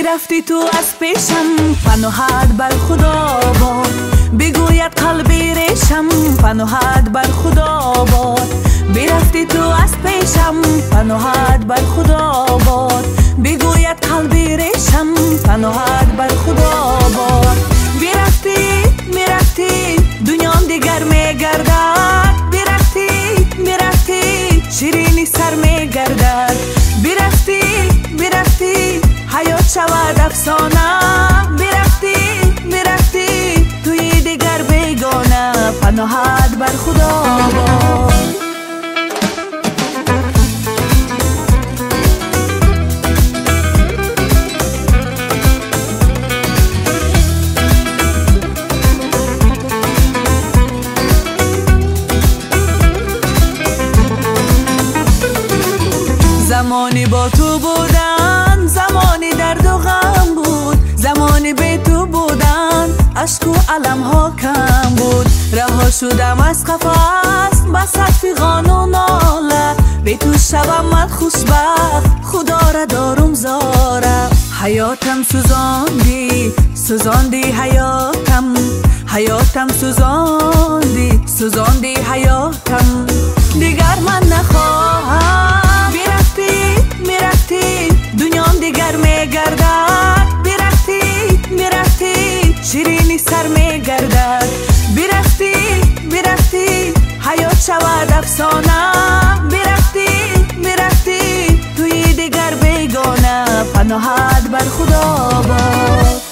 برفتی تو از پیشم، پناهت بر خدا باد. بگوید قلبی ریشم، پناهت بر خدا باد. برفتی تو از پیشم، پناهت بر خدا باد. بگوید قلبی ریشم، پناهت بر خدا باد. برفتی میرفتی دنیام دیگر میگردد. برفتی میرفتی شیرینی سر میگردد. برفتی میرفتی حیات شود افسانه. برفتی میرفتی توی دیگر بیگانه، پناهت بر خدا باد. زمانی با تو بودن، زمانی درد و غم بود. زمانی به تو بودن، عشق و علم ها کم بود. رها شدم از قفس، بس فیغان و ناله. به تو شبم من خوشبخت، خدا را دارم زاره. حیاتم سوزاندی سوزاندی حیاتم. حیاتم سوزاندی سوزاندی حیاتم. دیگر من نخواهم. میرفتی دنیام دیگر میگردد. برفتی میرفتی شیرینی سر میگردد. برفتی میرفتی حیات شود افسانه. برفتی میرفتی توی دیگر بیگانه، پناهت بر خدا باد.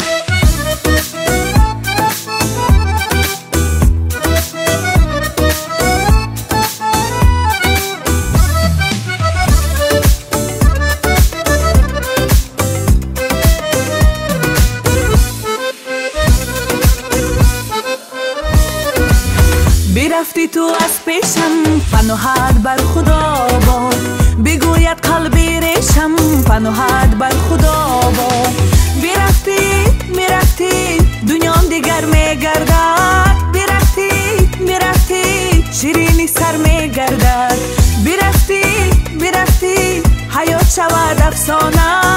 برفتی تو از پیشم، پناهت بر خدا باد. بگوید قلبی ریشم، پناهت بر خدا باد. برفتی میرفتی دنیام دیگر میگردد. برفتی میرفتی شیرینی سر میگردد. برفتی میرفتی حیات شود افسانه.